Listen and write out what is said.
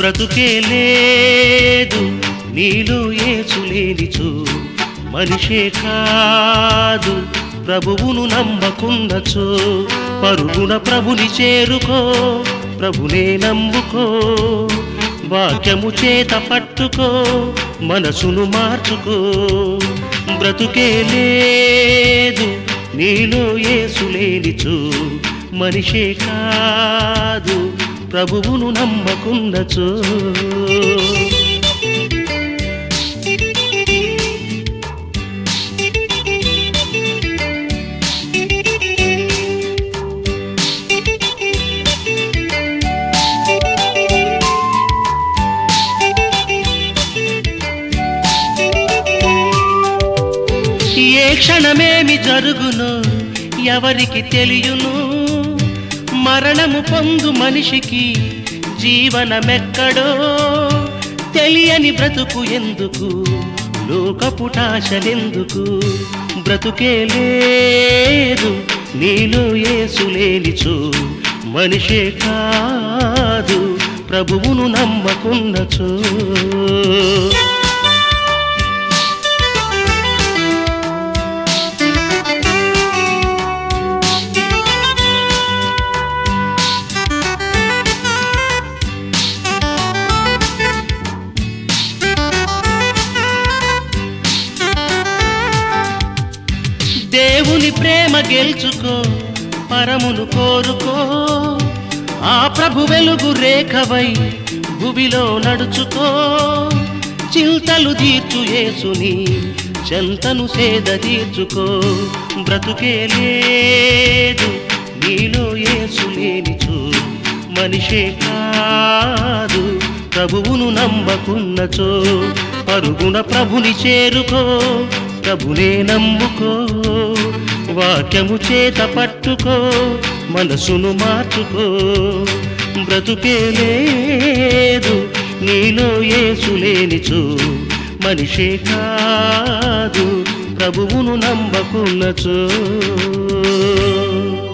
బ్రతుకే లేదు నీలో యేసు లేనిచో, మనిషే కాదు ప్రభువును నమ్మకున్నచో. పరుగున ప్రభుని చేరుకో, ప్రభునే నమ్ముకో, వాక్యము చేత పట్టుకో, మనసును మార్చుకో. బ్రతుకే లేదు నీలో యేసు లేనిచో, మనిషే కాదు ప్రభువును నమ్మకున్నచో. ఏ క్షణమేమి జరుగును ఎవరికి తెలియును, మరణము పొందు మనిషికి జీవనమెక్కడో. తెలియని బ్రతుకు ఎందుకు, లోకపుటాశలెందుకు. బ్రతుకే లేదు నీలో యేసు లేనిచో, మనిషే కాదు ప్రభువును నమ్మకున్నచో. దేవుని ప్రేమ గెలుచుకో, పరమును కోరుకో, ఆ ప్రభు వెలుగు రేఖవై భువిలో నడుచుకో. చింతలు తీర్చు యేసుని చెంతను సేద తీర్చుకో. బ్రతుకే లేదు నీలో యేసు లేనిచో, మనిషే కాదు ప్రభువును నమ్మకున్నచో. పరుగున ప్రభుని చేరుకో, ప్రభునే నమ్ముకో, వాక్యము చేత పట్టుకో, మనసును మార్చుకో. బ్రతుకే లేదు నీలో యేసు లేనిచో, మనిషే కాదు ప్రభువును నమ్మకున్నచో.